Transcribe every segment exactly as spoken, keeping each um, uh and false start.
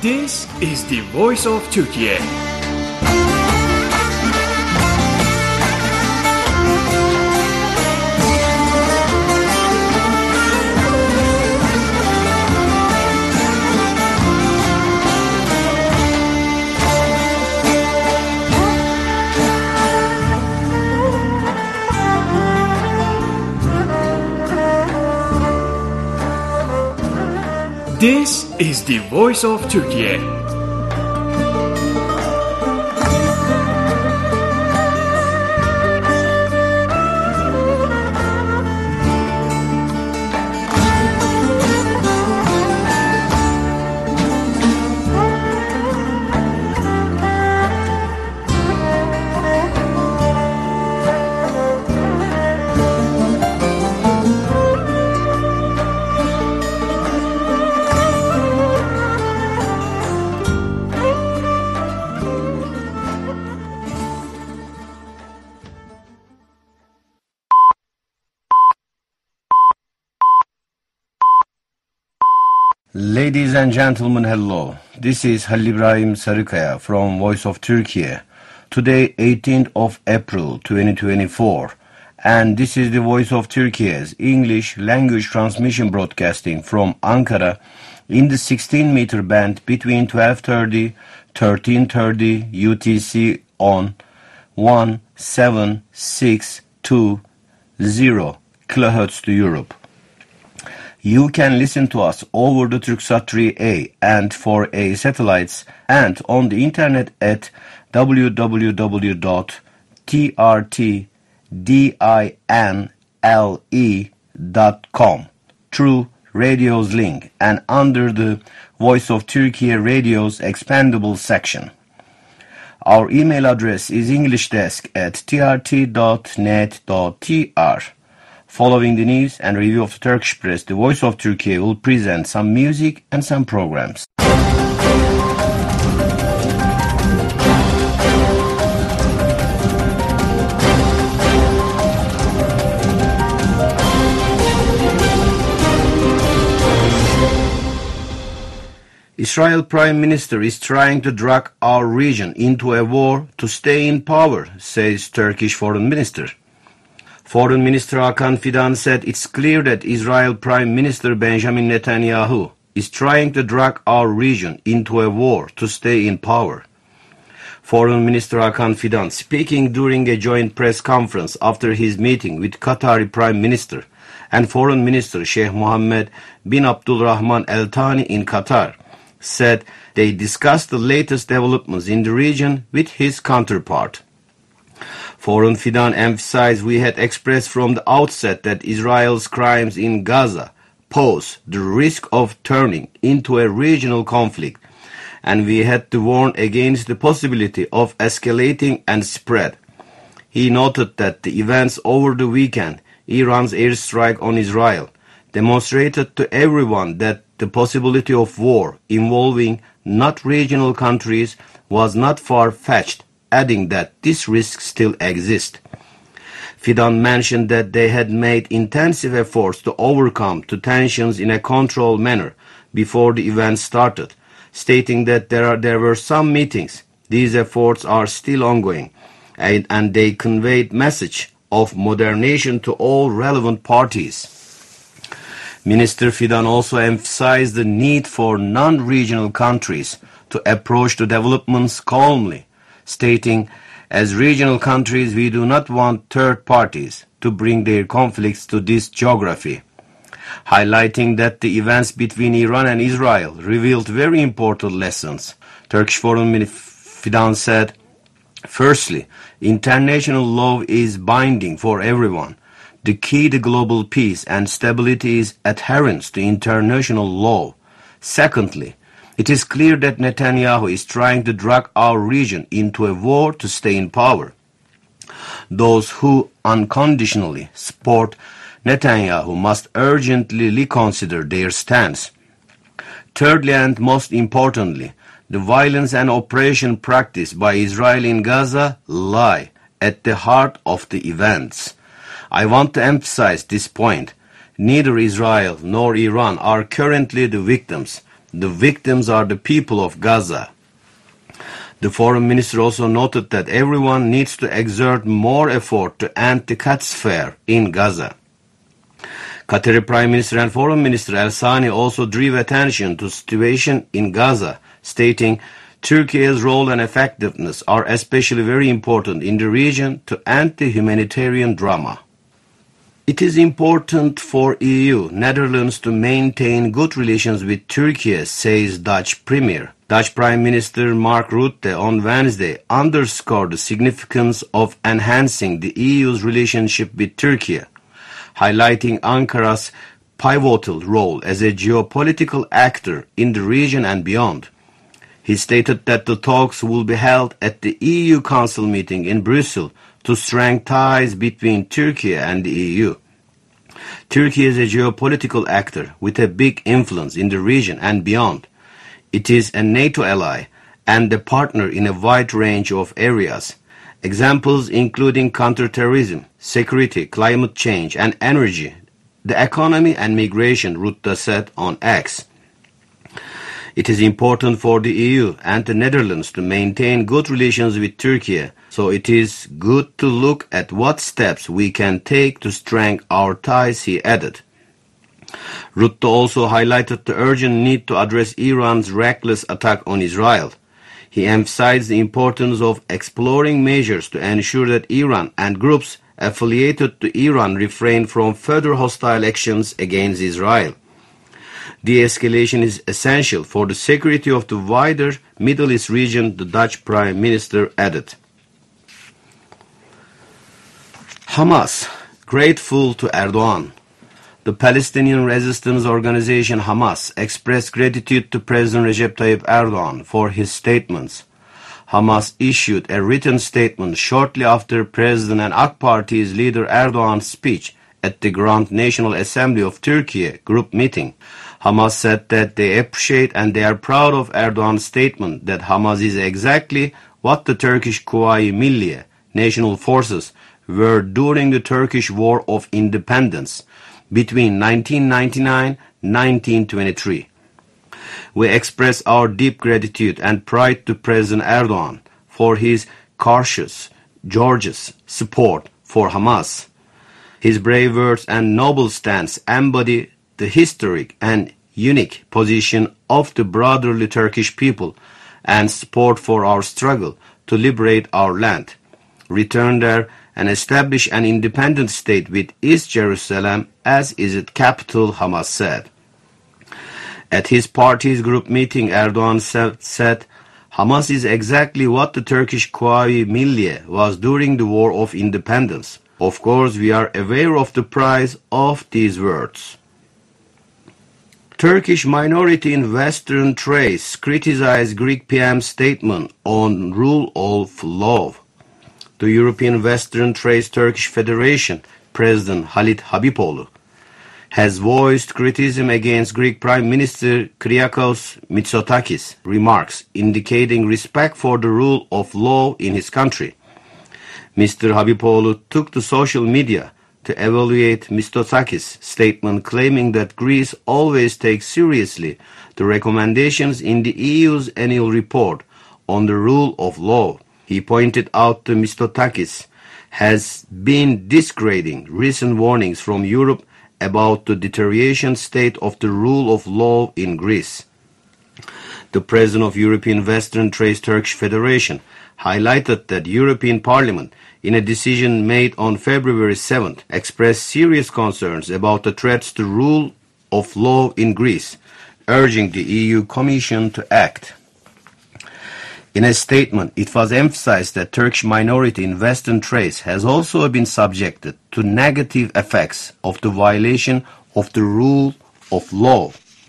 This is the voice of Turkey. This is the voice of Turkey. Ladies and gentlemen, hello. This is Halil İbrahim Sarıkaya from Voice of Turkey. Today, eighteenth of April twenty twenty-four, and this is the Voice of Turkey's English language transmission broadcasting from Ankara in the sixteen meter band between twelve thirty, thirteen thirty U T C on one seven six two zero kilohertz to Europe. You can listen to us over the Turksat three A and four A satellites and on the internet at w w w dot t r t dinle dot com through Radio's link and under the Voice of Turkey Radio's expandable section. Our email address is englishdesk at t r t dot net dot t r. Following the news and review of the Turkish press, the Voice of Turkey will present some music and some programs. Israel Prime Minister is trying to drag our region into a war to stay in power, says Turkish Foreign Minister. Foreign Minister Hakan Fidan said it's clear that Israel Prime Minister Benjamin Netanyahu is trying to drag our region into a war to stay in power. Foreign Minister Hakan Fidan, speaking during a joint press conference after his meeting with Qatari Prime Minister and Foreign Minister Sheikh Mohammed bin Abdulrahman Al Thani in Qatar, said they discussed the latest developments in the region with his counterpart. Foreign Fidan emphasized we had expressed from the outset that Israel's crimes in Gaza pose the risk of turning into a regional conflict, and we had to warn against the possibility of escalating and spread. He noted that the events over the weekend, Iran's airstrike on Israel, demonstrated to everyone that the possibility of war involving not regional countries was not far-fetched, adding that this risk still exists. Fidan mentioned that they had made intensive efforts to overcome the tensions in a controlled manner before the event started, stating that there, are, there were some meetings. These efforts are still ongoing, and, and they conveyed message of modernization to all relevant parties. Minister Fidan also emphasized the need for non-regional countries to approach the developments calmly, stating, as regional countries, we do not want third parties to bring their conflicts to this geography, highlighting that the events between Iran and Israel revealed very important lessons. Turkish Foreign Minister Fidan said, firstly, international law is binding for everyone. The key to global peace and stability is adherence to international law. Secondly, it is clear that Netanyahu is trying to drag our region into a war to stay in power. Those who unconditionally support Netanyahu must urgently reconsider their stance. Thirdly and most importantly, the violence and oppression practiced by Israel in Gaza lie at the heart of the events. I want to emphasize this point. Neither Israel nor Iran are currently the victims. The victims are the people of Gaza. The foreign minister also noted that everyone needs to exert more effort to end the catastrophe in Gaza. Qatari Prime Minister and Foreign Minister Al Thani also drew attention to the situation in Gaza, stating, Turkey's role and effectiveness are especially very important in the region to end the humanitarian drama. It is important for E U, Netherlands to maintain good relations with Turkey, says Dutch Premier. Dutch Prime Minister Mark Rutte on Wednesday underscored the significance of enhancing the E U's relationship with Turkey, highlighting Ankara's pivotal role as a geopolitical actor in the region and beyond. He stated that the talks will be held at the E U Council meeting in Brussels to strengthen ties between Turkey and the E U. Turkey is a geopolitical actor with a big influence in the region and beyond. It is a NATO ally and a partner in a wide range of areas. Examples including counterterrorism, security, climate change, and energy, the economy and migration, Rutte said on X. It is important for the E U and the Netherlands to maintain good relations with Turkey, so it is good to look at what steps we can take to strengthen our ties, he added. Rutte also highlighted the urgent need to address Iran's reckless attack on Israel. He emphasized the importance of exploring measures to ensure that Iran and groups affiliated to Iran refrain from further hostile actions against Israel. De-escalation is essential for the security of the wider Middle East region, the Dutch Prime Minister added. Hamas, grateful to Erdogan. The Palestinian resistance organization Hamas expressed gratitude to President Recep Tayyip Erdogan for his statements. Hamas issued a written statement shortly after President and A K Party's leader Erdogan's speech at the Grand National Assembly of Turkey group meeting. Hamas said that they appreciate and they are proud of Erdogan's statement that Hamas is exactly what the Turkish Kuvayi Milliye, national forces, were during the Turkish War of Independence between nineteen ninety-nine and nineteen twenty-three. We express our deep gratitude and pride to President Erdogan for his courageous, gorgeous support for Hamas. His brave words and noble stance embody the historic and unique position of the brotherly Turkish people and support for our struggle to liberate our land, return there and establish an independent state with East Jerusalem as its capital, Hamas said. At his party's group meeting, Erdogan said, Hamas is exactly what the Turkish Kuvayi Milliye was during the War of Independence. Of course, we are aware of the price of these words. Turkish minority in Western Thrace criticized Greek P M's statement on rule of law. The European Western Thrace Turkish Federation President Halit Habipoğlu has voiced criticism against Greek Prime Minister Kyriakos Mitsotakis' remarks, indicating respect for the rule of law in his country. Mister Habipoğlu took to social media to evaluate Mitsotakis' statement, claiming that Greece always takes seriously the recommendations in the E U's annual report on the rule of law. He pointed out that Mitsotakis has been discrediting recent warnings from Europe about the deterioration state of the rule of law in Greece. The president of European Western Thrace Turkish Federation highlighted that European Parliament, in a decision made on February seventh, expressed serious concerns about the threats to rule of law in Greece, urging the E U Commission to act. In a statement, it was emphasized that Turkish minority in Western Thrace has also been subjected to negative effects of the violation of the rule of law.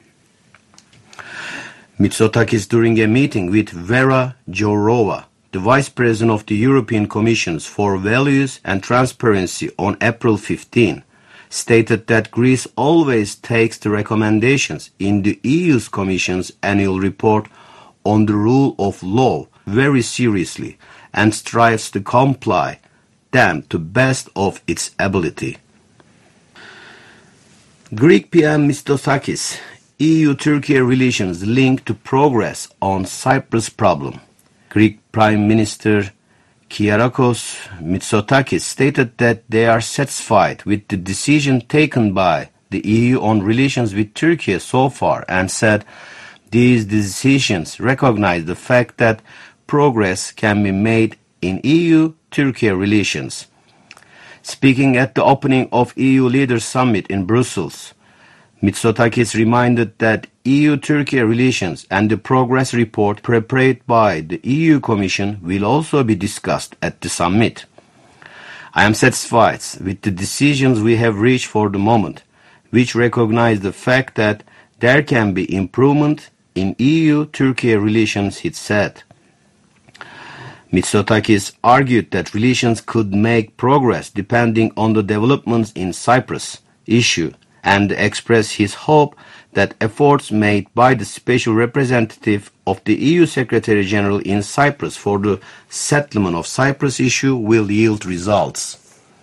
Mitsotakis, during a meeting with Vera Jourova, the Vice President of the European Commission for Values and Transparency, on April fifteenth, stated that Greece always takes the recommendations in the E U's Commission's annual report on the rule of law very seriously and strives to comply them to best of its ability. Greek P M Mitsotakis E U-Turkey relations linked to progress on Cyprus problem. Greek Prime Minister Kyriakos Mitsotakis stated that they are satisfied with the decision taken by the E U on relations with Turkey so far and said these decisions recognize the fact that progress can be made in E U-Turkey relations. Speaking at the opening of E U Leaders Summit in Brussels, Mitsotakis reminded that E U-Turkey relations and the progress report prepared by the E U Commission will also be discussed at the summit. I am satisfied with the decisions we have reached for the moment, which recognize the fact that there can be improvement in E U-Turkey relations, he said. Mitsotakis argued that relations could make progress depending on the developments in Cyprus issue and expressed his hope that efforts made by the special representative of the E U Secretary-General in Cyprus for the settlement of Cyprus issue will yield results.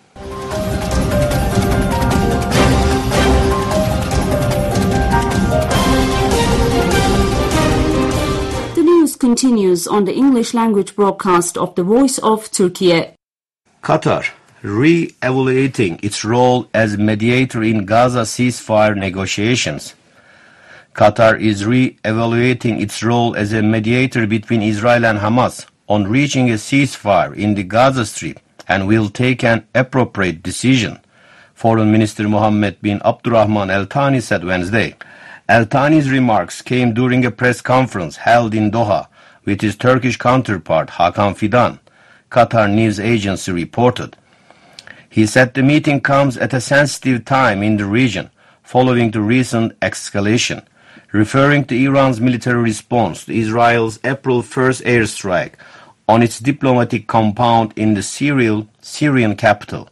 The news continues on the English language broadcast of the Voice of Turkey. Qatar re-evaluating its role as mediator in Gaza ceasefire negotiations. Qatar is re-evaluating its role as a mediator between Israel and Hamas on reaching a ceasefire in the Gaza Strip and will take an appropriate decision, Foreign Minister Mohammed bin Abdurrahman Al Thani said Wednesday. Al Thani's remarks came during a press conference held in Doha with his Turkish counterpart Hakan Fidan, Qatar news agency reported. He said the meeting comes at a sensitive time in the region following the recent escalation, referring to Iran's military response to Israel's April first airstrike on its diplomatic compound in the Syrian, Syrian capital.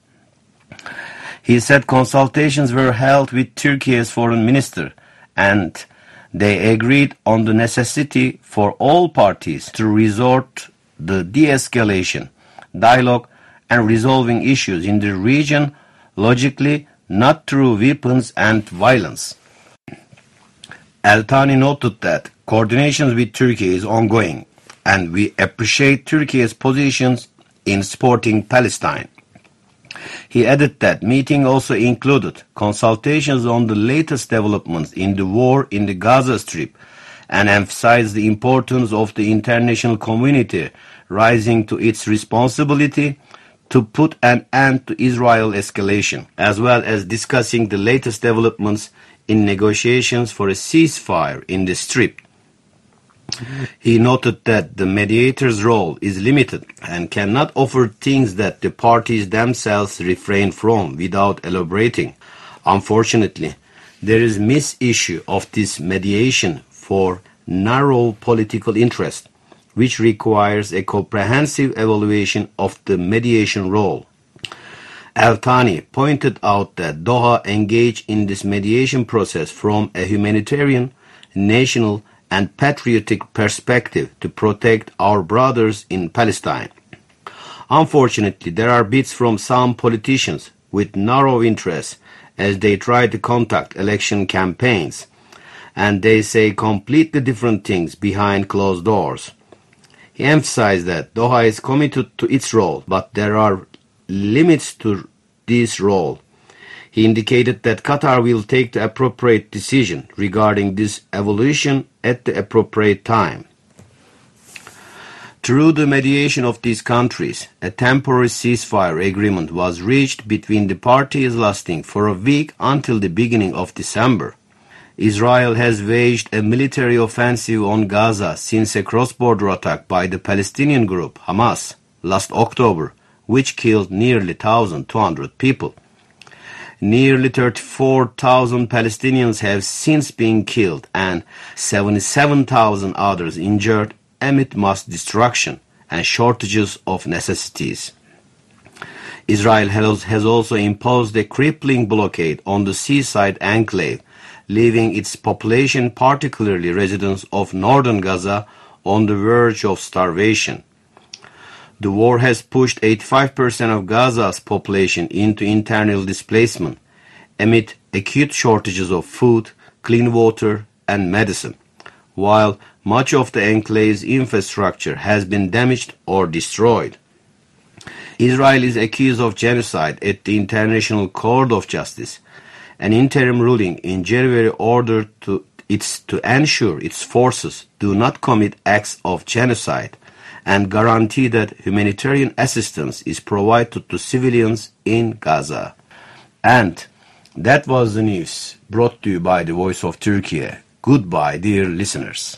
He said consultations were held with Turkey's foreign minister and they agreed on the necessity for all parties to resort to the de-escalation, dialogue, and resolving issues in the region logically, not through weapons and violence. Al Thani noted that coordination with Turkey is ongoing, and we appreciate Turkey's positions in supporting Palestine. He added that meeting also included consultations on the latest developments in the war in the Gaza Strip and emphasized the importance of the international community rising to its responsibility to put an end to Israel escalation, as well as discussing the latest developments in negotiations for a ceasefire in the Strip. He noted that the mediator's role is limited and cannot offer things that the parties themselves refrain from without elaborating. Unfortunately, there is mis-issue of this mediation for narrow political interest, which requires a comprehensive evaluation of the mediation role. Al Thani pointed out that Doha engaged in this mediation process from a humanitarian, national, and patriotic perspective to protect our brothers in Palestine. Unfortunately, there are bits from some politicians with narrow interests as they try to conduct election campaigns, and they say completely different things behind closed doors. He emphasized that Doha is committed to its role, but there are limits to this role. He indicated that Qatar will take the appropriate decision regarding this evolution at the appropriate time. Through the mediation of these countries, a temporary ceasefire agreement was reached between the parties lasting for a week until the beginning of December. Israel has waged a military offensive on Gaza since a cross-border attack by the Palestinian group Hamas last October, which killed nearly one thousand two hundred people. Nearly thirty-four thousand Palestinians have since been killed and seventy-seven thousand others injured amid mass destruction and shortages of necessities. Israel has also imposed a crippling blockade on the seaside enclave, leaving its population, particularly residents of northern Gaza, on the verge of starvation. The war has pushed eighty-five percent of Gaza's population into internal displacement, amid acute shortages of food, clean water, and medicine, while much of the enclave's infrastructure has been damaged or destroyed. Israel is accused of genocide at the International Court of Justice. An interim ruling in January ordered to, its, to ensure its forces do not commit acts of genocide and guarantee that humanitarian assistance is provided to civilians in Gaza. And that was the news brought to you by the Voice of Turkey. Goodbye, dear listeners.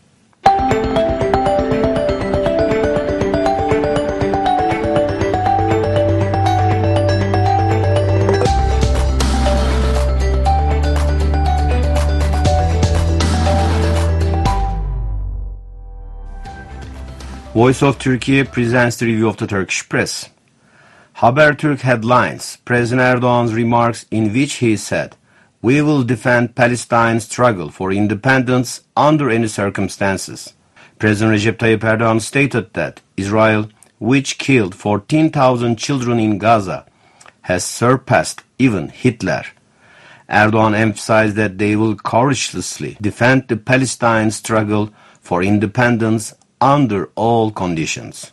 Voice of Turkey presents the review of the Turkish press. Habertürk headlines President Erdogan's remarks in which he said, "We will defend Palestine's struggle for independence under any circumstances." President Recep Tayyip Erdogan stated that Israel, which killed fourteen thousand children in Gaza, has surpassed even Hitler. Erdogan emphasized that they will courageously defend the Palestine struggle for independence under all conditions.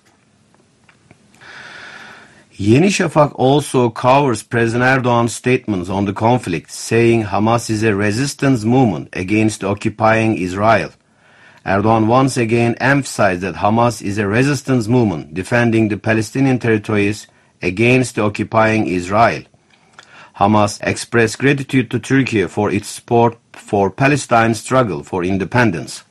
Yeni Şafak also covers President Erdogan's statements on the conflict, saying Hamas is a resistance movement against occupying Israel. Erdogan once again emphasized that Hamas is a resistance movement defending the Palestinian territories against occupying Israel. Hamas expressed gratitude to Turkey for its support for Palestine's struggle for independence.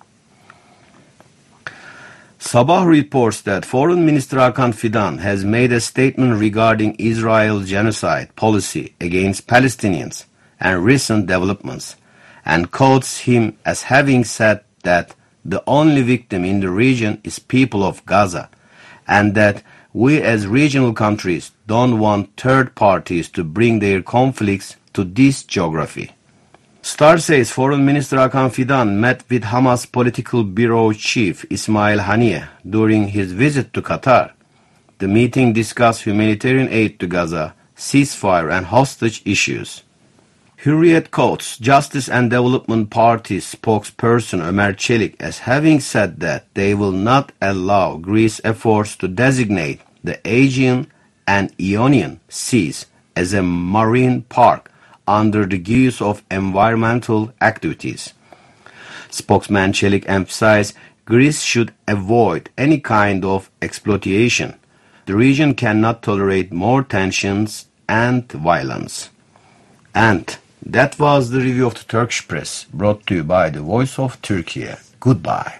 Sabah reports that Foreign Minister Hakan Fidan has made a statement regarding Israel's genocide policy against Palestinians and recent developments, and quotes him as having said that the only victim in the region is people of Gaza, and that we as regional countries don't want third parties to bring their conflicts to this geography. Star says Foreign Minister Hakan Fidan met with Hamas Political Bureau Chief Ismail Haniyeh during his visit to Qatar. The meeting discussed humanitarian aid to Gaza, ceasefire and hostage issues. Hürriyet quotes Justice and Development Party spokesperson Ömer Çelik as having said that they will not allow Greece's efforts to designate the Aegean and Ionian Seas as a marine park under the guise of environmental activities. Spokesman Çelik emphasized Greece should avoid any kind of exploitation. The region cannot tolerate more tensions and violence. And that was the review of the Turkish press, brought to you by the Voice of Turkey. Goodbye.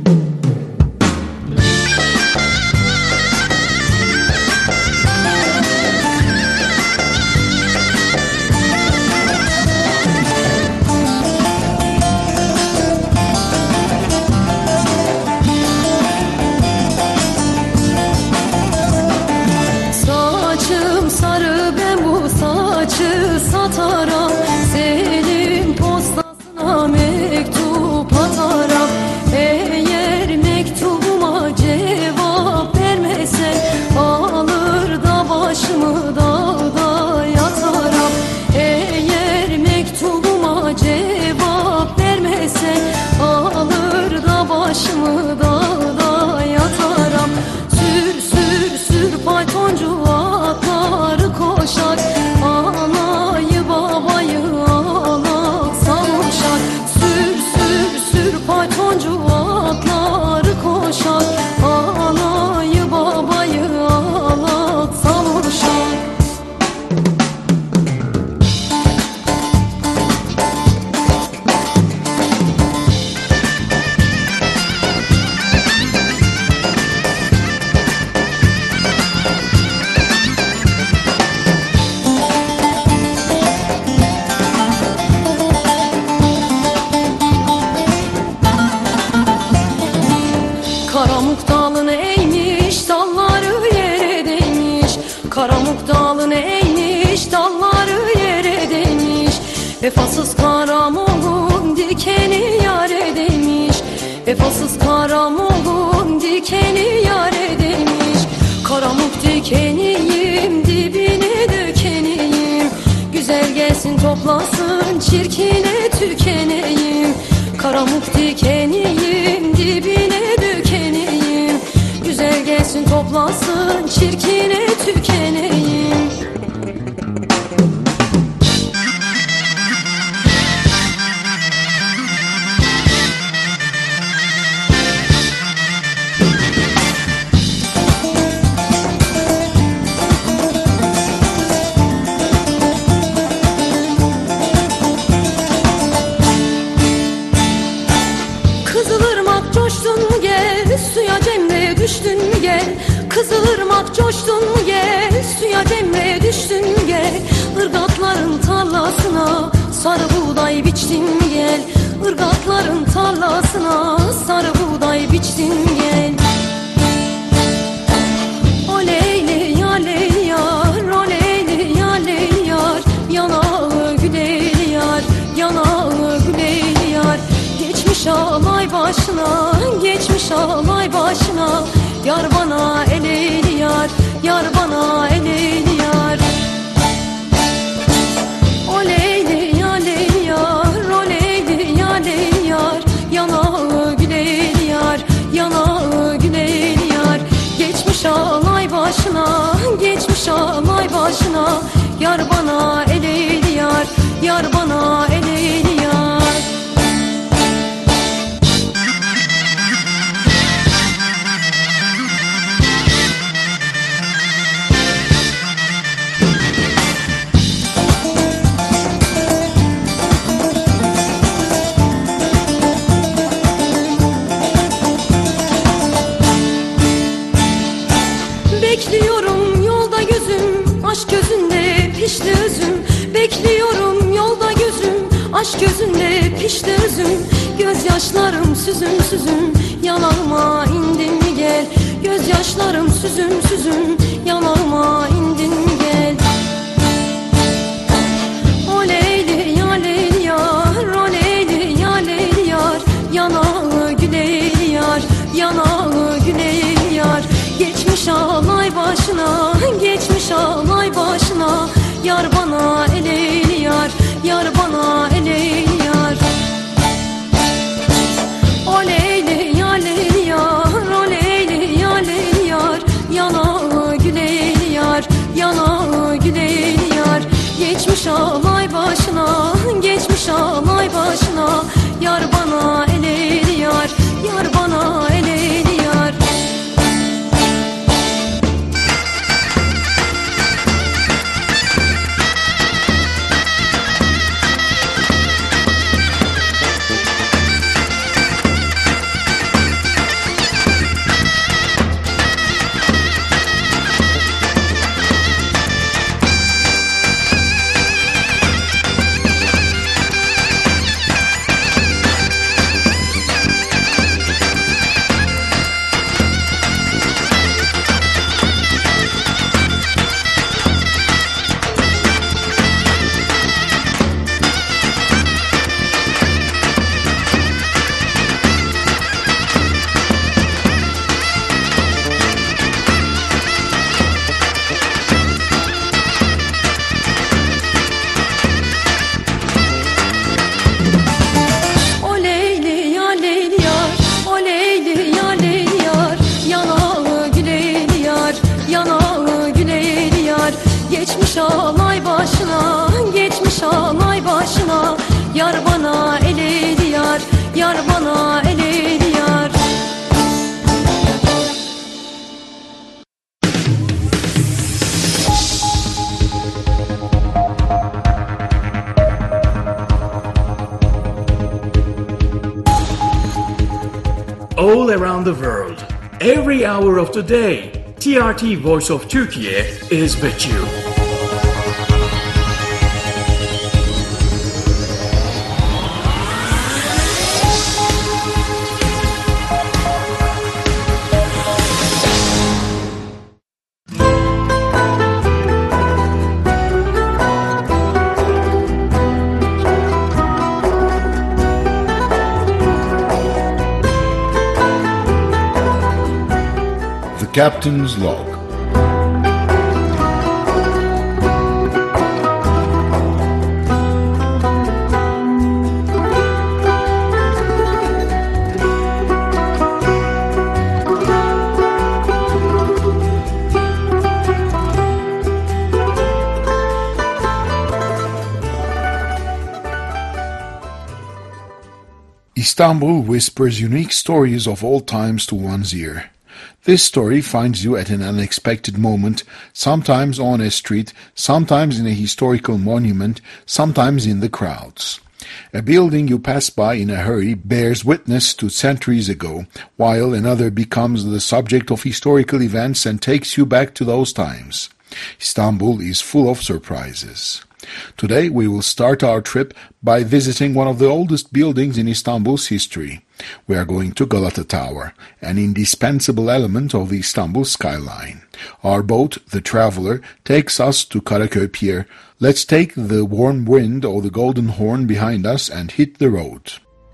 Sataram, senin postasına mektup atarım. Eğer mektubuma cevap vermezsen alır da başımı dağda yatarım. Eğer mektubuma cevap vermezsen alır da başımı dağda yatarım. Sür sür sür faytoncu atları koşar. Anayı babayı ağlatsam uşak. Sür sür sür faytoncu atları koşar. Anayı babayı ağlatsam uşak. Karamuk dalını eğmiş, dalları yere değmiş. Karamuk dalını eğmiş, dalları yere değmiş. Vefasız karamukun dikeni yare değmiş. Vefasız karamukun dikeni yare değmiş. Karamuk dikeniyim, dibine dökeniyim. Güzel gelsin toplasın, çirkine tükeneyim. Karamuk dikeniyim, dibine dökeniyim. Güzel gelsin toplasın, çirkine tükeneyim. Kızılırmak coştun mu gel, suya demre düştün mü gel. Irgatların tarlasına sarı buğday biçtin mi gel. Irgatların tarlasına sarı buğday biçtin mi gel. O leyli ya leyli yar, o leyli ya leyli yar. Yanağı güleyli yar, yanağı güleyli yar. Geçmiş alay başına, geçmiş alay başına. Yar bana eleyli yar, yar bana eleyli yar. O leyli ya leyli yar, o leyli ya leyli yar. Yanağı güleyli yar, yanağı güleyli yar. Geçmiş alay başına, geçmiş alay başına. Yar bana eleyli yar, yar bana eleyli yar. Bekliyorum yolda gözüm, aşk gözünde pişti üzüm. Bekliyorum yolda gözüm, aşk gözünde pişti üzüm. Gözyaşlarım süzüm süzüm, yanağıma indin mi gel. Gözyaşlarım süzüm süzüm, yanağıma indin mi gel. O leyli ya leyli yar, o leyli ya leyli yar. Yanağı güleyli yar, yanağı güleyli yar. Geçmiş alay başına, geçmiş alay başına. Yar bana eleyli yar, yar bana eleyli yar. O leyli ya leyli yar, o leyli ya leyli yar. Yanağı güleyli yar, yanağı güleyli yar. Geçmiş alay başına, geçmiş alay başına. Yar bana eleyli yar, yar bana eleyli yar. Geçmiş alay başına, geçmiş alay başına. Yar bana eleyli yar, yar bana eleyli yar. All around the world, every hour of the day, T R T Voice of Turkey is with you. The Captain's Log. Istanbul whispers unique stories of old times to one's ear. This story finds you at an unexpected moment, sometimes on a street, sometimes in a historical monument, sometimes in the crowds. A building you pass by in a hurry bears witness to centuries ago, while another becomes the subject of historical events and takes you back to those times. Istanbul is full of surprises. Today we will start our trip by visiting one of the oldest buildings in Istanbul's history. We are going to Galata Tower, an indispensable element of the Istanbul skyline. Our boat, the Traveler, takes us to Karaköy Pier. Let's take the warm wind or the Golden Horn behind us and hit the road.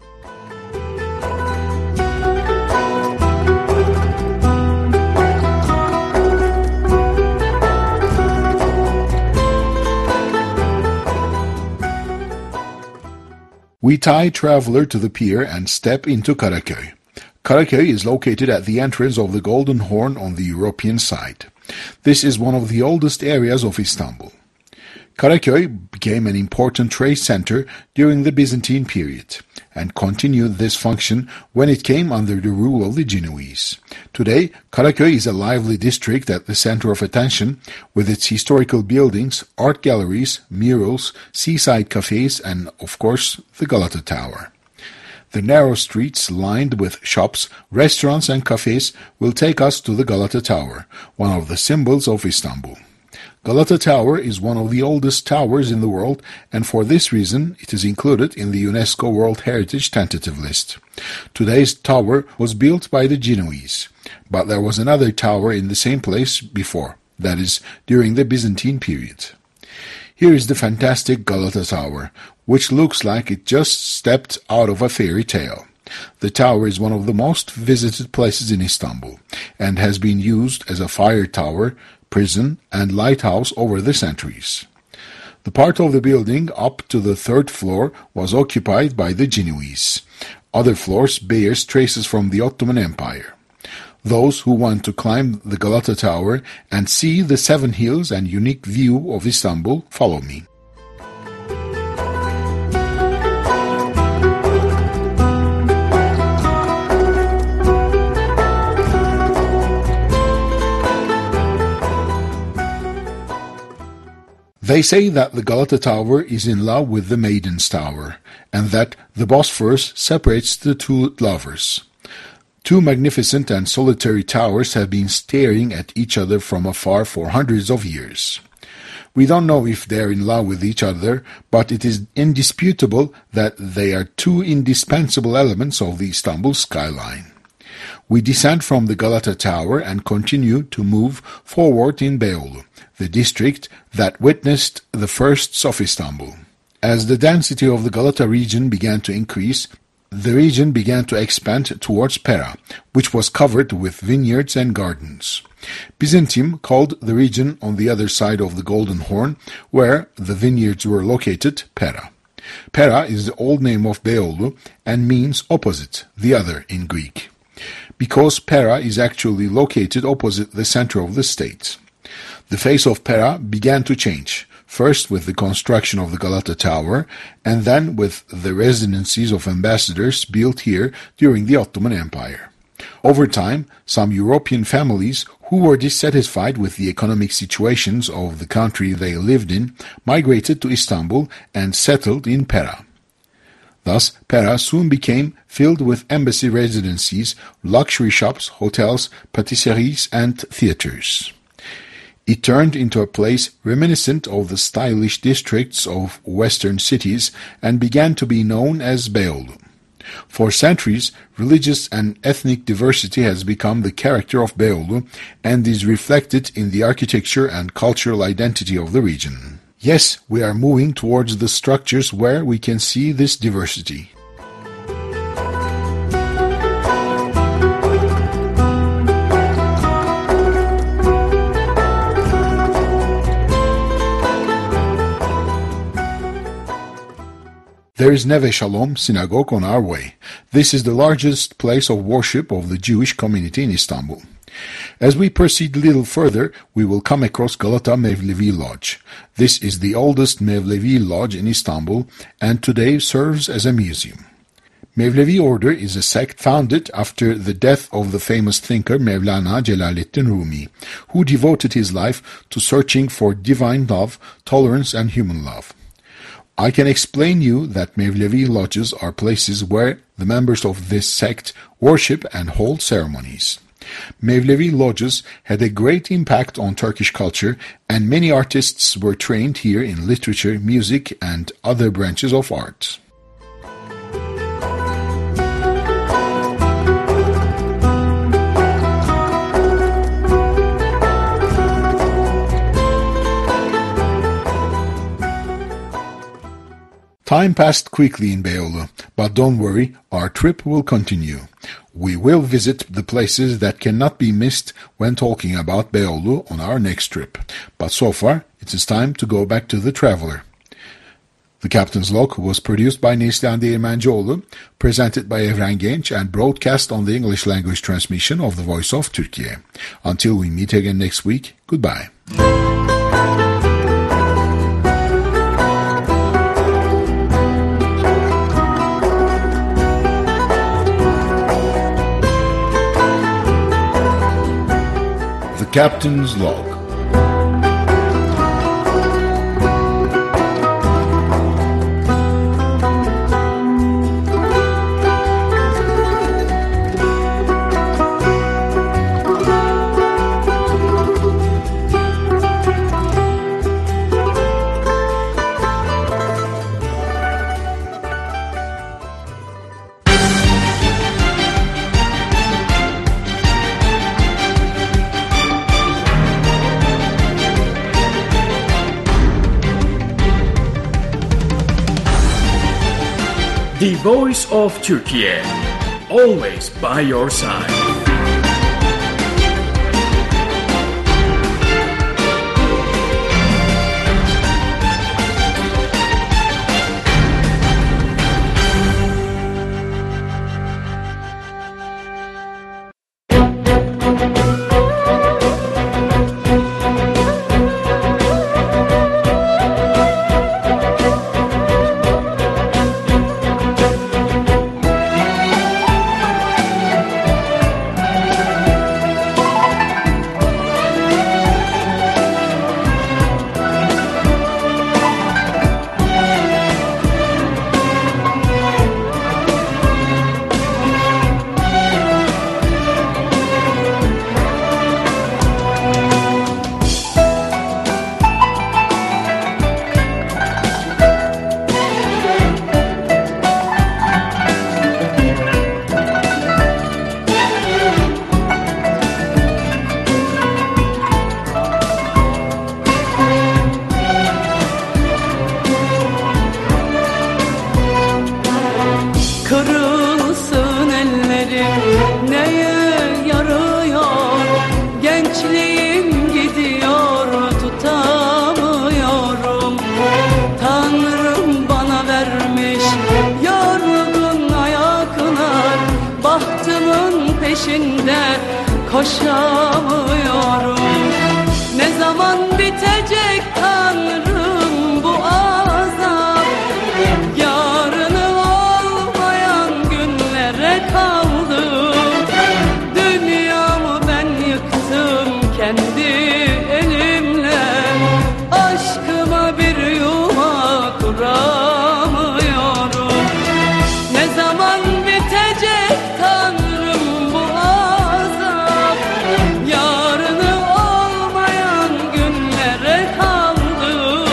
We tie Traveler to the pier and step into Karaköy. Karaköy is located at the entrance of the Golden Horn on the European side. This is one of the oldest areas of Istanbul. Karaköy became an important trade center during the Byzantine period and continued this function when it came under the rule of the Genoese. Today, Karaköy is a lively district at the center of attention with its historical buildings, art galleries, murals, seaside cafes, and, of course, the Galata Tower. The narrow streets lined with shops, restaurants, and cafes will take us to the Galata Tower, one of the symbols of Istanbul. Galata Tower is one of the oldest towers in the world, and for this reason it is included in the UNESCO World Heritage Tentative List. Today's tower was built by the Genoese, but there was another tower in the same place before, that is, during the Byzantine period. Here is the fantastic Galata Tower, which looks like it just stepped out of a fairy tale. The tower is one of the most visited places in Istanbul, and has been used as a fire tower, prison, and lighthouse over the centuries. The part of the building up to the third floor was occupied by the Genoese. Other floors bears traces from the Ottoman Empire. Those who want to climb the Galata Tower and see the seven hills and unique view of Istanbul, follow me. They say that the Galata Tower is in love with the Maiden's Tower, and that the Bosphorus separates the two lovers. Two magnificent and solitary towers have been staring at each other from afar for hundreds of years. We don't know if they are in love with each other, but it is indisputable that they are two indispensable elements of the Istanbul skyline. We descend from the Galata Tower and continue to move forward in Beyoğlu, the district that witnessed the firsts of Istanbul. As the density of the Galata region began to increase, the region began to expand towards Pera, which was covered with vineyards and gardens. Byzantium called the region on the other side of the Golden Horn, where the vineyards were located, Pera. Pera is the old name of Beyoğlu and means opposite, the other in Greek, because Pera is actually located opposite the center of the state. The face of Pera began to change, first with the construction of the Galata Tower, and then with the residencies of ambassadors built here during the Ottoman Empire. Over time, some European families who were dissatisfied with the economic situations of the country they lived in migrated to Istanbul and settled in Pera. Thus, Pera soon became filled with embassy residencies, luxury shops, hotels, patisseries, and theaters. It turned into a place reminiscent of the stylish districts of western cities and began to be known as Beyoğlu. For centuries, religious and ethnic diversity has become the character of Beyoğlu and is reflected in the architecture and cultural identity of the region. Yes, we are moving towards the structures where we can see this diversity. There is Neve Shalom Synagogue on our way. This is the largest place of worship of the Jewish community in Istanbul. As we proceed a little further, we will come across Galata Mevlevi Lodge. This is the oldest Mevlevi lodge in Istanbul and today serves as a museum. Mevlevi order is a sect founded after the death of the famous thinker Mevlana Celaleddin Rumi, who devoted his life to searching for divine love, tolerance, and human love. I can explain you that Mevlevi lodges are places where the members of this sect worship and hold ceremonies. Mevlevi lodges had a great impact on Turkish culture, and many artists were trained here in literature, music, and other branches of art. Time passed quickly in Beyoğlu, but don't worry, our trip will continue. We will visit the places that cannot be missed when talking about Beyoğlu on our next trip. But so far, it is time to go back to the traveler. The Captain's Log was produced by Neslihan Değirmencioğlu, presented by Evren Genç, and broadcast on the English language transmission of the Voice of Turkey. Until we meet again next week, goodbye. Captain's Log. The Voice of Turkey, always by your side. Kırılsın ellerim, neye yarıyor? Gençliğim gidiyor, tutamıyorum. Tanrım bana vermiş yorgun ayaklar, bahtımın peşinde koşamıyorum. Ne zaman bitecek Tanrım bu azap? Yarını olmayan günlere kaldım. Dünyamı ben yıktım kendi elimle. Aşkıma bir yuva kuramıyorum. Ne zaman bitecek Tanrım bu azap? Yarını olmayan günlere kaldım.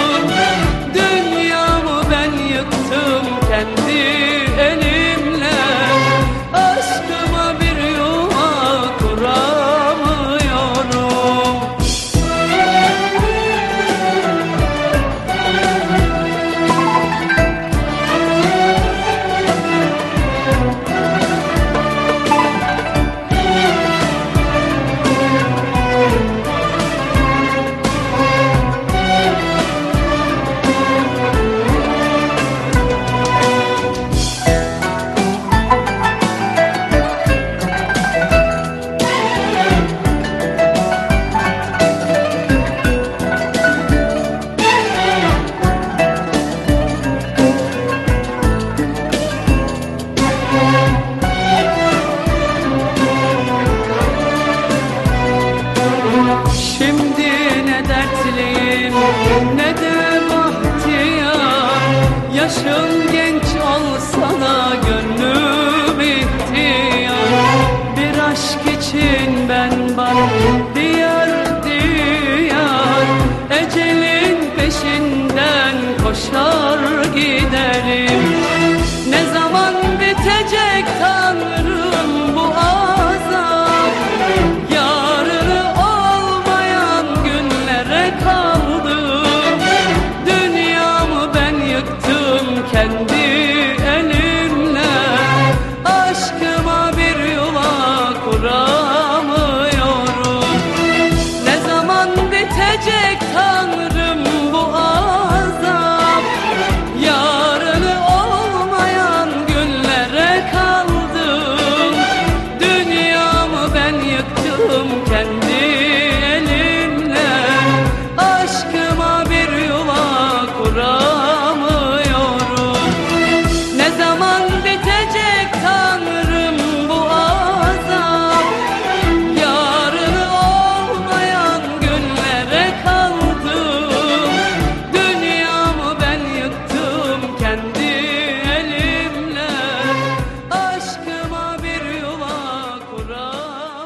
aşk için ben bak diyar diyar ecelin peşinden koşar giderim. Ne zaman bitecek Tanrım bu azap, yarını olmayan günlere kaldım. Dünyamı ben yıktım kendi elimle, aşkıma bir yuva kuramıyorum. Ne zaman bitecek Tanrım bu azap, yarını olmayan günlere kaldım. Dünyamı ben yıktım kendi elimle, aşkıma bir yuva kuramıyorum. Ne zaman bitecek Tanrım bu azap, yarını olmayan günlere kaldım. Dünyamı ben yıktım kendi elimle, aşkıma bir yuva kuram.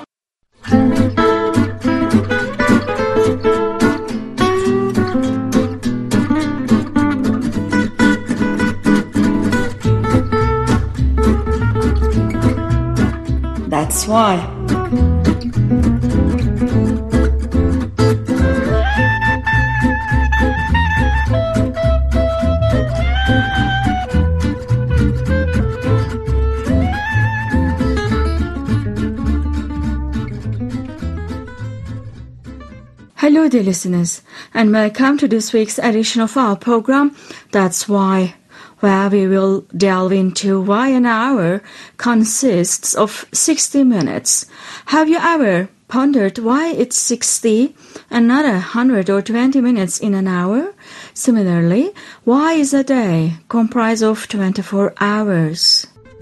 That's why. Hello, dear listeners, and welcome to this week's edition of our program, That's Why, where we will delve into why an hour consists of sixty minutes. Have you ever pondered why it's sixty and not a hundred or twenty minutes in an hour? Similarly, why is a day comprised of twenty-four hours?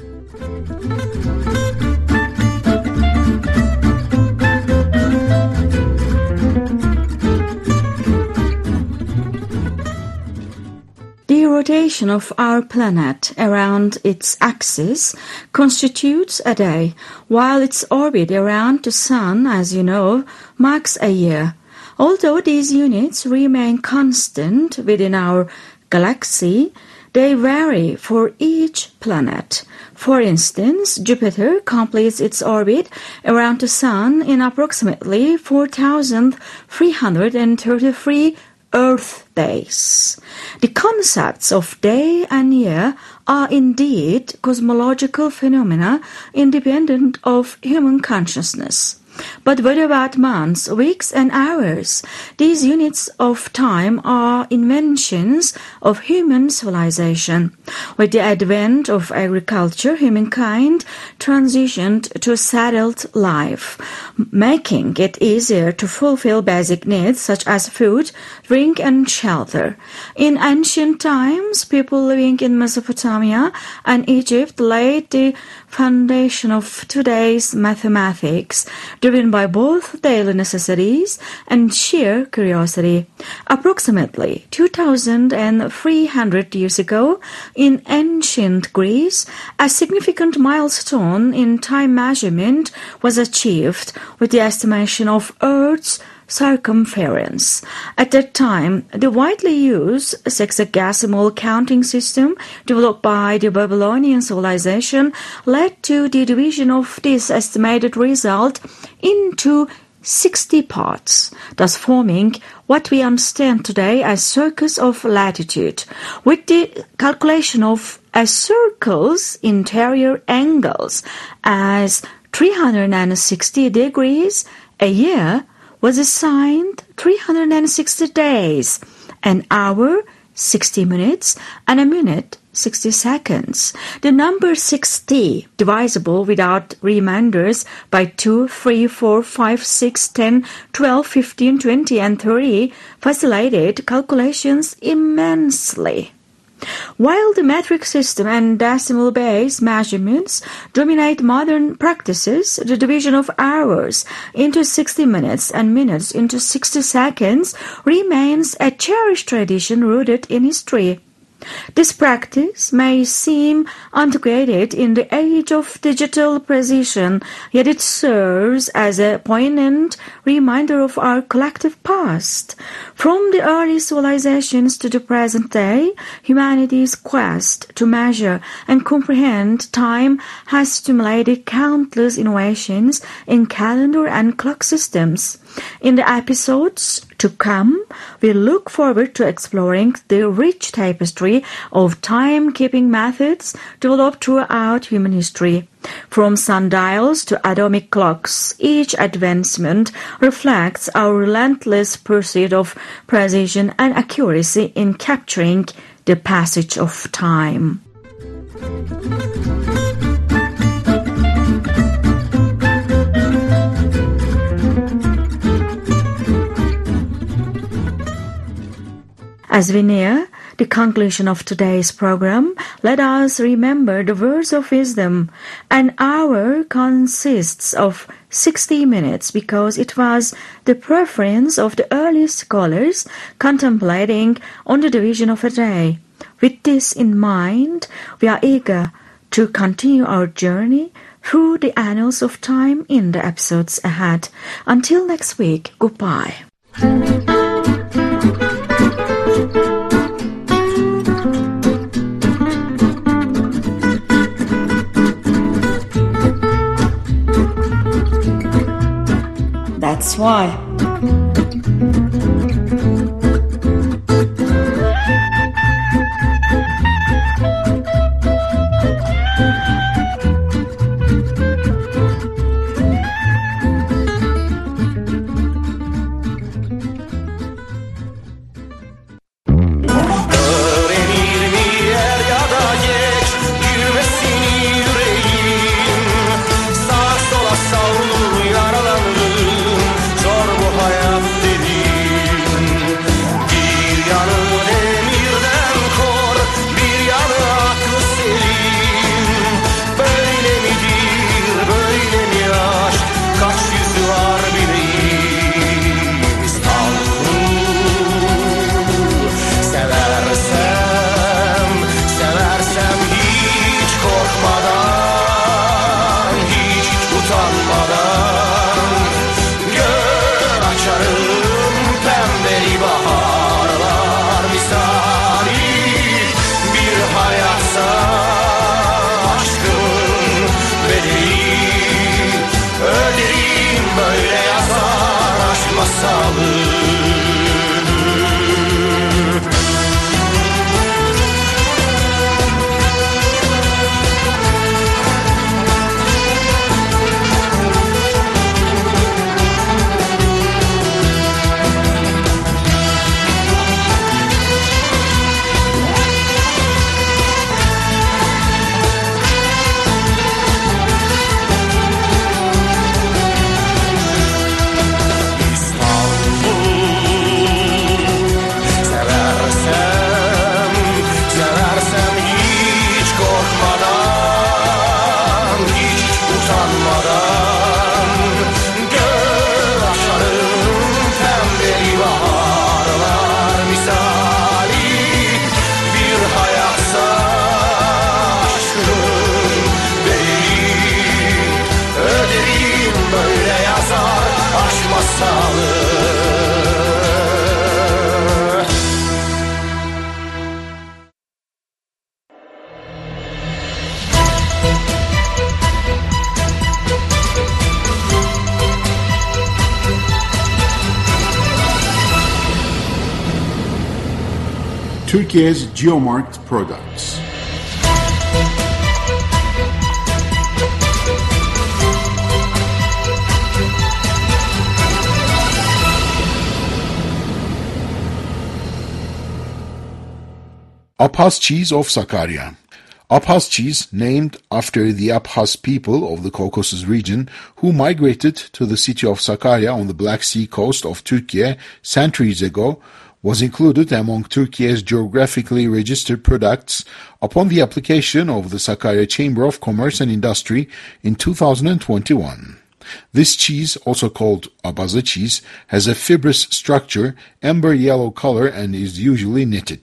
The rotation of our planet around its axis constitutes a day, while its orbit around the Sun, as you know, marks a year. Although these units remain constant within our galaxy, they vary for each planet. For instance, Jupiter completes its orbit around the Sun in approximately four thousand three hundred thirty-three Earth days. The concepts of day and year are indeed cosmological phenomena independent of human consciousness. But what about months, weeks, and hours? These units of time are inventions of human civilization. With the advent of agriculture, humankind transitioned to settled life, making it easier to fulfill basic needs such as food, drink, and shelter. In ancient times, people living in Mesopotamia and Egypt laid the foundation of today's mathematics, driven by both daily necessities and sheer curiosity. Approximately two thousand three hundred years ago, in ancient Greece, a significant milestone in time measurement was achieved with the estimation of Earth's circumference. At that time, the widely used sexagesimal counting system developed by the Babylonian civilization led to the division of this estimated result into sixty parts, thus forming what we understand today as circles of latitude. With the calculation of a circle's interior angles as three hundred sixty degrees, a year was assigned three hundred sixty days, an hour sixty minutes, and a minute sixty seconds. The number sixty, divisible without reminders by two, three, four, five, six, ten, twelve, fifteen, twenty, and thirty, facilitated calculations immensely. While the metric system and decimal-based measurements dominate modern practices, the division of hours into sixty minutes and minutes into sixty seconds remains a cherished tradition rooted in history. This practice may seem antiquated in the age of digital precision, yet it serves as a poignant reminder of our collective past. From the early civilizations to the present day, humanity's quest to measure and comprehend time has stimulated countless innovations in calendar and clock systems. In the episodes to come, we look forward to exploring the rich tapestry of timekeeping methods developed throughout human history. From sundials to atomic clocks, each advancement reflects our relentless pursuit of precision and accuracy in capturing the passage of time. As we near the conclusion of today's program, let us remember the words of wisdom. An hour consists of sixty minutes because it was the preference of the early scholars contemplating on the division of a day. With this in mind, we are eager to continue our journey through the annals of time in the episodes ahead. Until next week, goodbye. That's why. Turkey's Geomarkt products. Abkhaz cheese of Sakarya. Abkhaz cheese, named after the Abkhaz people of the Caucasus region who migrated to the city of Sakarya on the Black Sea coast of Turkey centuries ago, was included among Turkey's geographically registered products upon the application of the Sakarya Chamber of Commerce and Industry in two thousand twenty-one. This cheese, also called abaza cheese, has a fibrous structure, amber yellow color, and is usually knitted.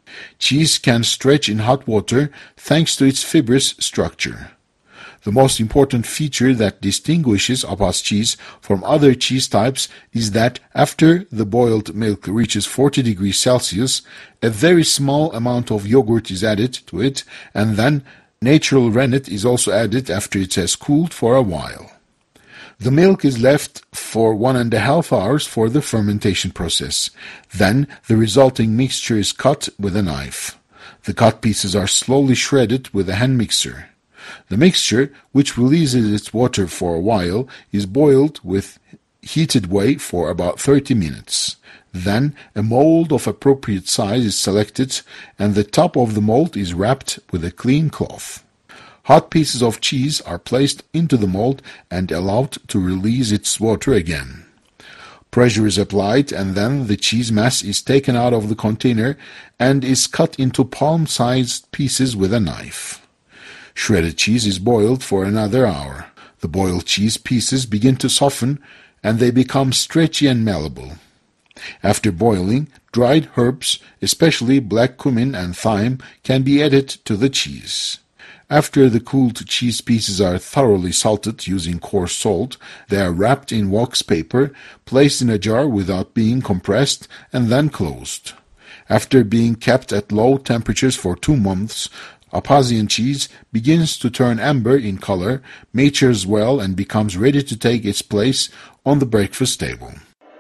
Cheese can stretch in hot water thanks to its fibrous structure. The most important feature that distinguishes Abbas cheese from other cheese types is that after the boiled milk reaches forty degrees Celsius, a very small amount of yogurt is added to it, and then natural rennet is also added after it has cooled for a while. The milk is left for one and a half hours for the fermentation process. Then the resulting mixture is cut with a knife. The cut pieces are slowly shredded with a hand mixer. The mixture, which releases its water for a while, is boiled with heated whey for about thirty minutes. Then a mold of appropriate size is selected and the top of the mold is wrapped with a clean cloth. Hot pieces of cheese are placed into the mold and allowed to release its water again. Pressure is applied and then the cheese mass is taken out of the container and is cut into palm-sized pieces with a knife. Shredded cheese is boiled for another hour. The boiled cheese pieces begin to soften and they become stretchy and malleable. After boiling, dried herbs, especially black cumin and thyme, can be added to the cheese. After the cooled cheese pieces are thoroughly salted using coarse salt, they are wrapped in wax paper, placed in a jar without being compressed, and then closed. After being kept at low temperatures for two months, Abkhazian cheese begins to turn amber in color, matures well, and becomes ready to take its place on the breakfast table.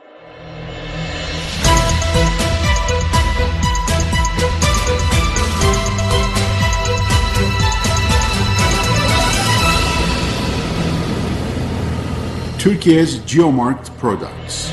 Turkey's Geomarkt products.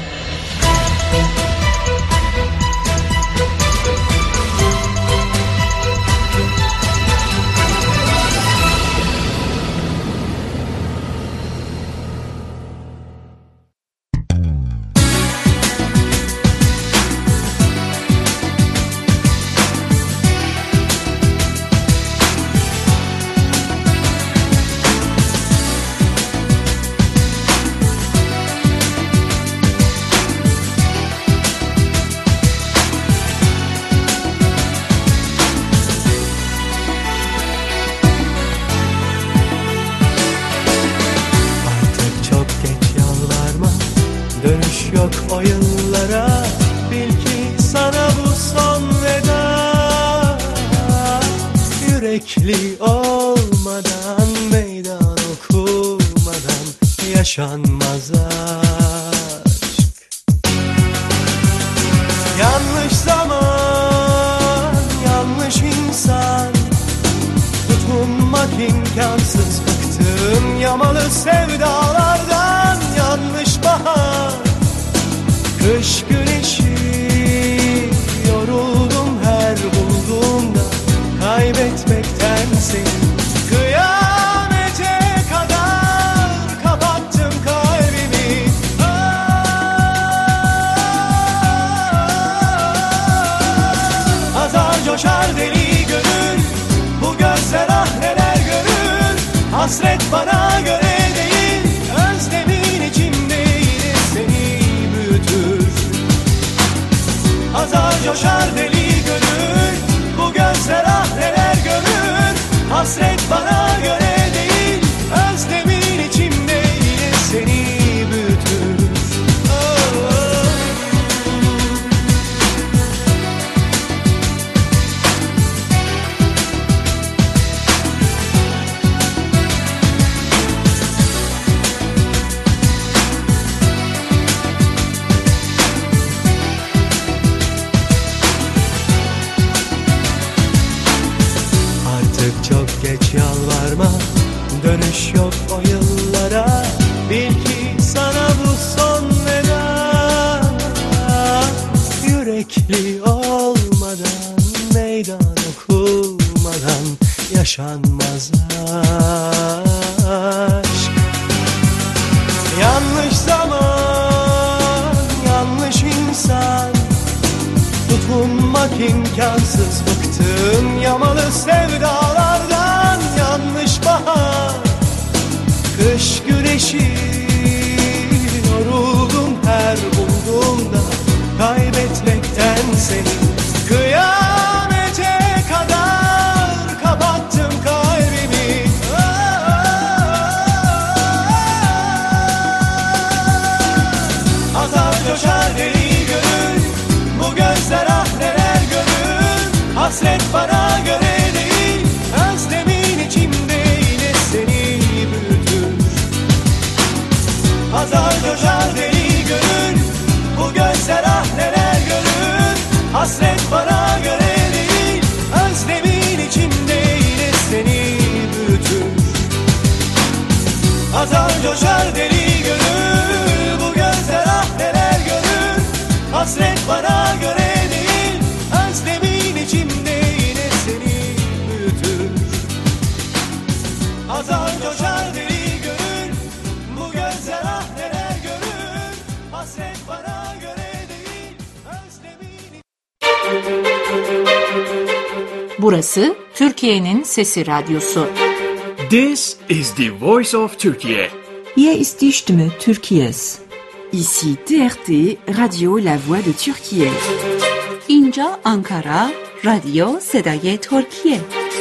O yıllara bil ki sana bu son veda. Yürekli olmadan, meydan okumadan yaşanmaz aşk. Yanlış zaman, yanlış insan, tutunmak imkansız. Bıktım yamalı sevdalardan, yanlış bahar, kış güneşi, yoruldum her bulduğumda kaybetmekten seni. Kıyamete kadar kapattım kalbimi. Ah, azar coşar deli gönül, bu gözler ah neler görür. Hasret bana göre değil, özlemin içindeydi seni. Azar coşar deli gönül, bu gözler ah neler görür. Hasret bana göre değil, özlemin içimde yine seni büyütür. Oh, oh. Çok geç yalvarma, dönüş yok o yıllara. Bil ki sana bu son veda. Yürekli olmadan, meydan okumadan yaşanmaz aşk. Yanlış zaman, yanlış insan, tutunmak imkansız. Bıktım yamalı sevdalardan, yanlış bahar, kış güneşi, yoruldum her bulduğumda kaybetmekten seni. Kıyamet Hasret bana göre değil, özlemin içimde yine seni büyütür. Hazar coşar deli gönül, bu gözler ah neler görür. Hasret bana göre değil, özlemin içimde yine seni büyütür. Hazar coşar deli gönül, bu gözler ah neler görür. Hasret bana göre değil, özlemin içimde yine seni büyütür. Hazar coşar deli gönül, bu gözler ah neler görür. Hasret bana göre değil, özlemin. Burası Türkiye'nin Sesi Radyosu. This is the voice of Turkey. Hier ist die Stimme Türkiye's. Ici T R T, Radio La Voix de Türkiye. اینجا آنکارا، رادیو صدای ترکیه.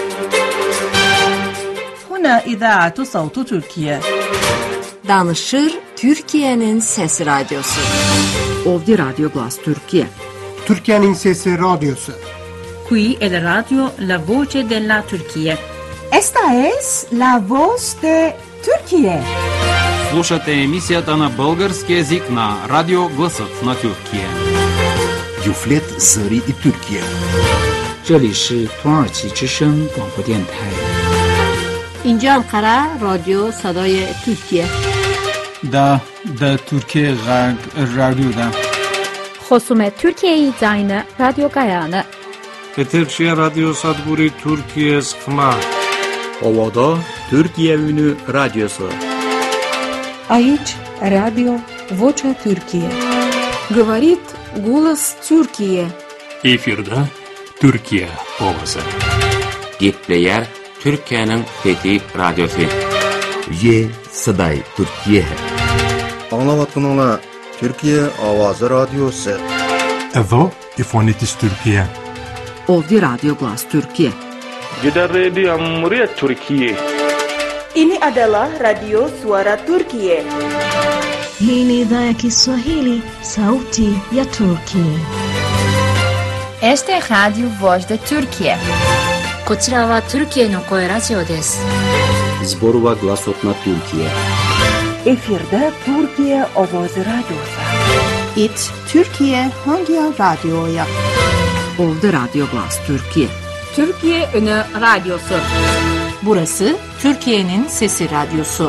هنا إذاعة صوت تركيا. Danışır Türkiye'nin Sesi Radyosu. Ovdi Radio Glas Türkiye. Türkiye'nin Sesi Radyosu. Qui è la radio La Voce della Turchia. Esta es La Voz de Turkije. Слушате емисията на български език на Радио Гласът на Тюркия. Юфлет Зари и Türkiye. 这里是土耳其之声广播电台。 اینجا انقره رادیو صدای ترکیه. دا دا Türkiye Radyo'da. خصومت Türkiye'yi zayne Radyo Gayane. Peterşehir Radyo Sadguri Türkiye Skma. Ovada Türkiye Ünü Radyosu. Aici Radio Vocea Türkiye. Говорит голос Türkiye. Efirde Türkiye Ovası. Gitleyer Türkiye'nin Fethi Radyosu. Ye Saday Türkiye. Anlavatınla Türkiye Avazı Radyosu. Evo İfonitis Türkiye. Ovdi Radio Glas Türkiye. Jeda Radio Muryat Türkiye. Ini adalah Radio Suara Turkiye. Hii ni idhaa ya Kiswahili, sauti ya Turkiye. Este é Radio Voz de Turkiye. こちらはトルキエの声ラジオです。 Zborova Glasot na Türkiye. Efirde Türkiye Ovoz Radyosu. It Türkiye hangi radyoya? Ovdi Radio Glas Türkiye. Türkiye Ünü Radyosu. Burası Türkiye'nin Sesi Radyosu.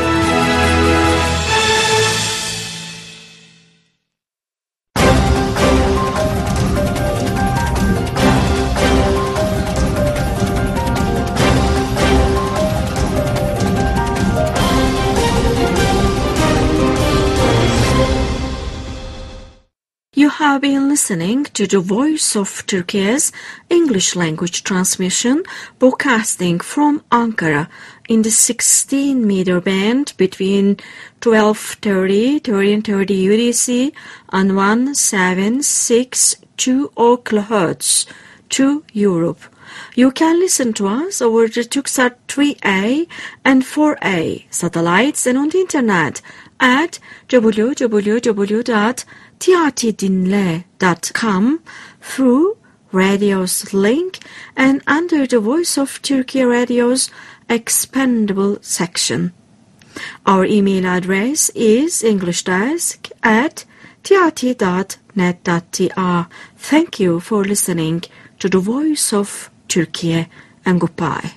You have been listening to the Voice of Turkey's English language transmission broadcasting from Ankara in the sixteen meter band between twelve thirty, thirteen thirty U T C and seventeen sixty-two kilohertz to Europe. You can listen to us over the Turksat three A and four A satellites and on the internet at w w w dot t r t dinle dot com through Radio's link and under the Voice of Turkey Radio's expandable section. Our email address is englishdesk at t r t dot net dot t r. Thank you for listening to the Voice of Turkey and goodbye.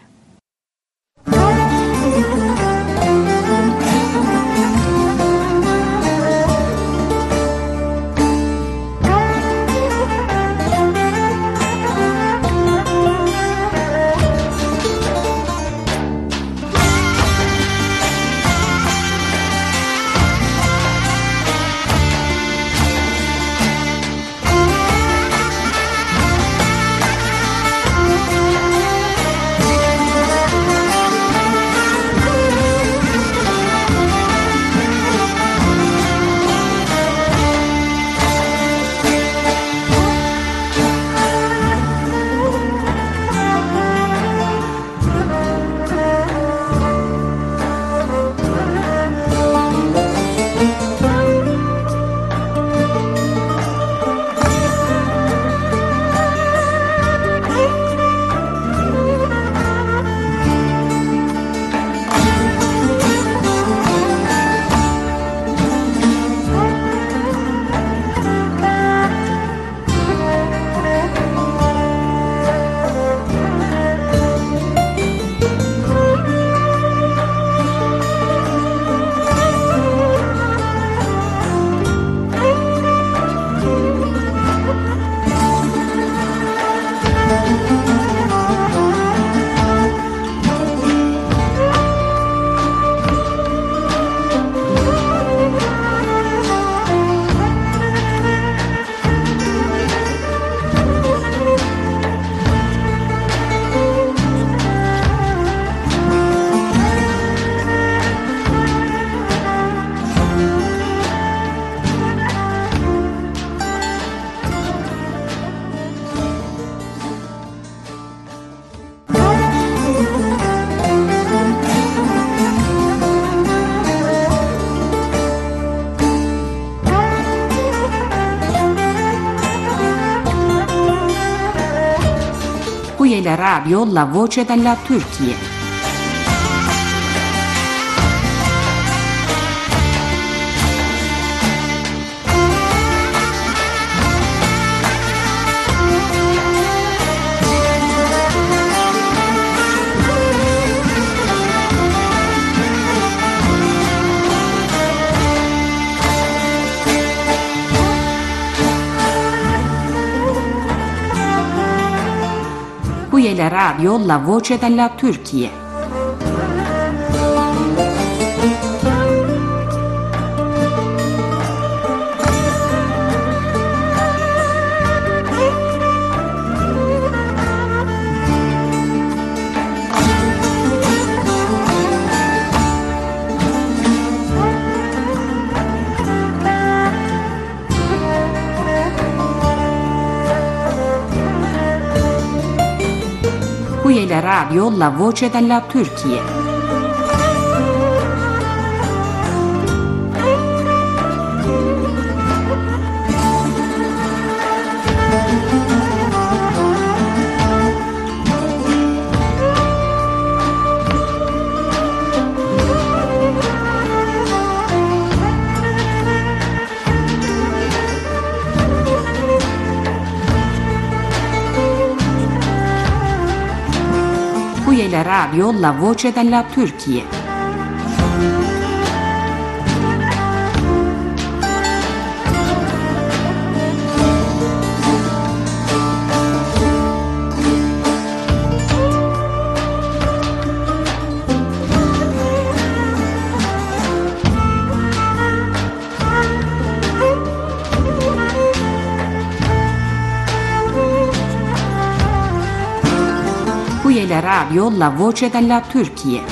la radio La Voce della Turchia. Qui è la radio La Voce della Turchia. Qui è la radio La Voce della Turchia. Qui è la radio La Voce della Turchia. Qui è la radio La Voce della Turchia.